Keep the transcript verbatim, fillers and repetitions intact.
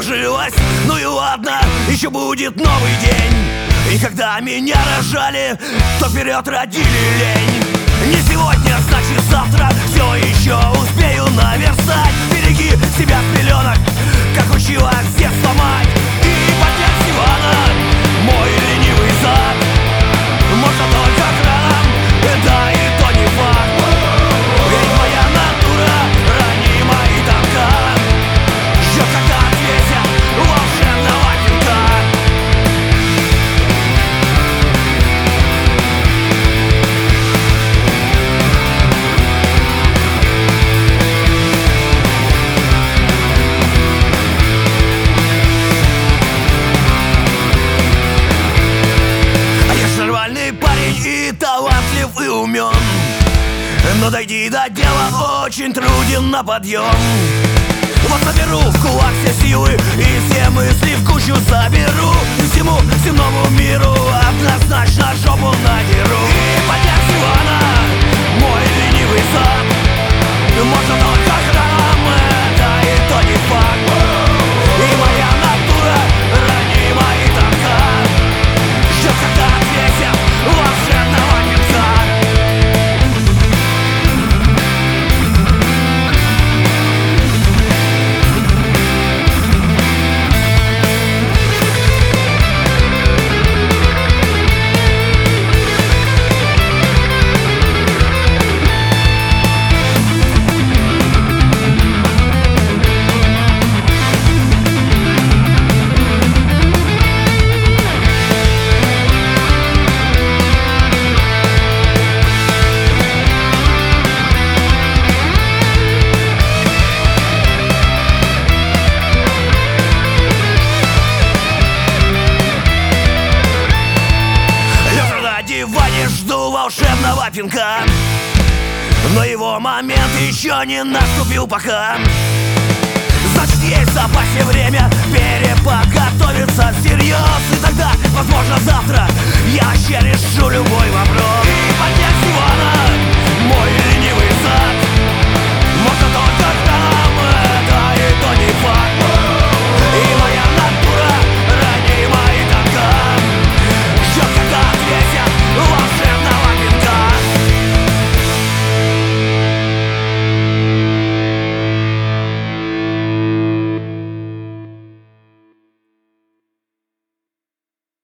сложилось. Ну и ладно, еще будет новый день. И когда меня рожали, то вперед родили лень. Не сегодня, значит завтра все еще успею наверстать. Береги себя с пеленок, как учила с детства мать. И поднять с дивана мой ленивый зад можно только краном, да и то не факт. Ведь моя натура ранима и тонка, ждет, когда ответят волшебного пинка. И талантлив, и умен, но дойди до дела очень труден на подъем. Вот соберу в кулак все силы и все мысли в кучу соберу, и всему земному миру однозначно жопу надеру. И поднять с дивана мой ленивый зад можно только краном, это и то не факт. И моя натура ранима и тонка, ждет, когда ответят волшебного пинка. Жду волшебного пинка, но его момент еще не наступил пока. Значит, есть в запасе время переподготовиться всерьез, и тогда, возможно, завтра я вообще решу любой вопрос. И поднять с дивана